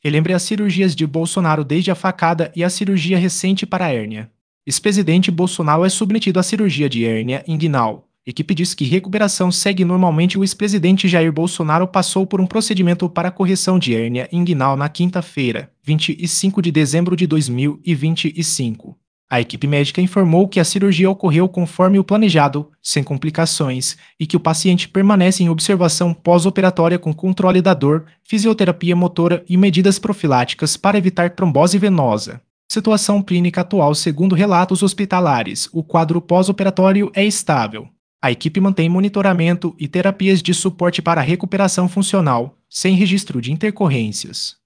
Relembre as cirurgias de Bolsonaro desde a facada e a cirurgia recente para a hérnia. Ex-presidente Bolsonaro é submetido à cirurgia de hérnia inguinal. Equipe diz que recuperação segue normalmente. O ex-presidente Jair Bolsonaro passou por um procedimento para correção de hérnia inguinal na quinta-feira, 25 de dezembro de 2025. A equipe médica informou que a cirurgia ocorreu conforme o planejado, sem complicações, e que o paciente permanece em observação pós-operatória com controle da dor, fisioterapia motora e medidas profiláticas para evitar trombose venosa. Situação clínica atual: segundo relatos hospitalares, o quadro pós-operatório é estável. A equipe mantém monitoramento e terapias de suporte para a recuperação funcional, sem registro de intercorrências.